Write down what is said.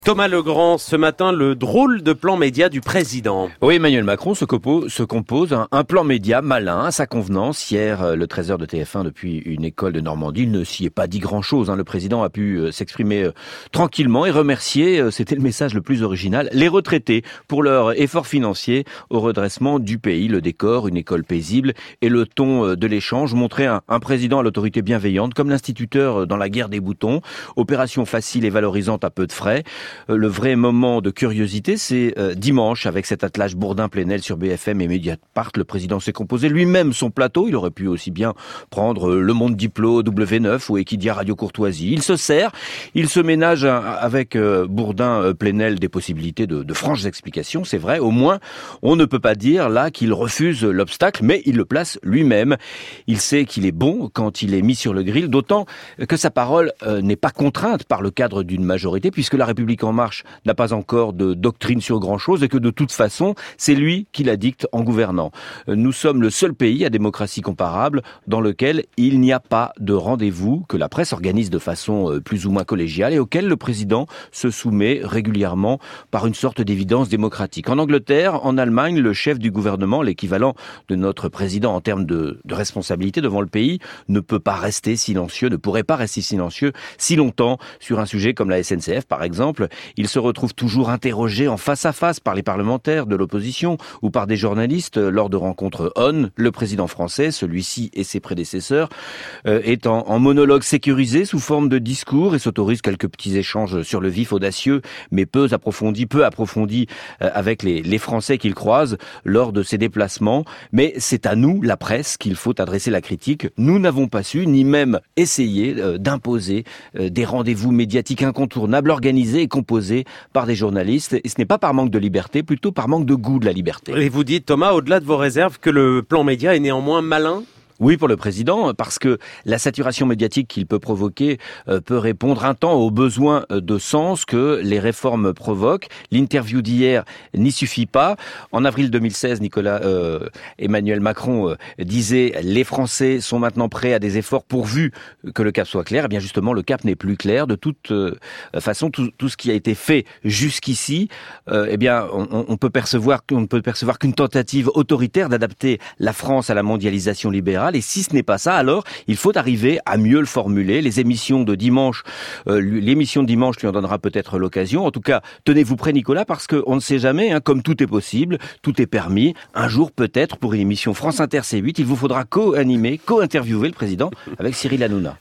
Thomas Legrand, ce matin, le drôle de plan média du président. Oui, Emmanuel Macron se compose un plan média malin, à sa convenance. Hier, le 13h de TF1 depuis une école de Normandie, il ne s'y est pas dit grand-chose. Le président a pu s'exprimer tranquillement et remercier, c'était le message le plus original, les retraités pour leur effort financier au redressement du pays. Le décor, une école paisible et le ton de l'échange montraient un président à l'autorité bienveillante, comme l'instituteur dans la guerre des boutons. Opération facile et valorisante à peu de frais. Le vrai moment de curiosité, c'est dimanche, avec cet attelage Bourdin-Plenel sur BFM et Mediapart. Le président s'est composé lui-même son plateau. Il aurait pu aussi bien prendre Le Monde Diplo, W9 ou Equidia Radio Courtoisie. Il se sert, il se ménage avec Bourdin-Plenel des possibilités de franches explications. C'est vrai, au moins, on ne peut pas dire là qu'il refuse l'obstacle, mais il le place lui-même. Il sait qu'il est bon quand il est mis sur le grill, d'autant que sa parole n'est pas contrainte par le cadre d'une majorité, puisque la République En Marche n'a pas encore de doctrine sur grand-chose et que de toute façon, c'est lui qui la dicte en gouvernant. Nous sommes le seul pays à démocratie comparable dans lequel il n'y a pas de rendez-vous que la presse organise de façon plus ou moins collégiale et auquel le président se soumet régulièrement par une sorte d'évidence démocratique. En Angleterre, en Allemagne, le chef du gouvernement, l'équivalent de notre président en termes de responsabilité devant le pays, ne peut pas rester silencieux, ne pourrait pas rester silencieux si longtemps sur un sujet comme la SNCF par exemple. Il se retrouve toujours interrogé en face à face par les parlementaires de l'opposition ou par des journalistes lors de rencontres on. Le président français, celui-ci et ses prédécesseurs, est en monologue sécurisé sous forme de discours et s'autorise quelques petits échanges sur le vif audacieux, mais peu approfondis avec les Français qu'il croise lors de ses déplacements. Mais c'est à nous, la presse, qu'il faut adresser la critique. Nous n'avons pas su, ni même essayé d'imposer des rendez-vous médiatiques incontournables organisés et composé par des journalistes. Et ce n'est pas par manque de liberté, plutôt par manque de goût de la liberté. Et vous dites, Thomas, au-delà de vos réserves, que le plan média est néanmoins malin ? Oui, pour le président, parce que la saturation médiatique qu'il peut provoquer peut répondre un temps aux besoins de sens que les réformes provoquent. L'interview d'hier n'y suffit pas. En avril 2016, Emmanuel Macron disait « Les Français sont maintenant prêts à des efforts pourvu que le cap soit clair ». Eh bien justement, le cap n'est plus clair. De toute façon, tout ce qui a été fait jusqu'ici, eh bien, on ne peut percevoir qu'une tentative autoritaire d'adapter la France à la mondialisation libérale. Et si ce n'est pas ça, alors il faut arriver à mieux le formuler. L'émission de dimanche lui en donnera peut-être l'occasion. En tout cas, tenez-vous prêt, Nicolas, parce qu'on ne sait jamais, comme tout est possible, tout est permis. Un jour, peut-être, pour une émission France Inter C8, il vous faudra co-animer, co-interviewer le président avec Cyril Hanouna.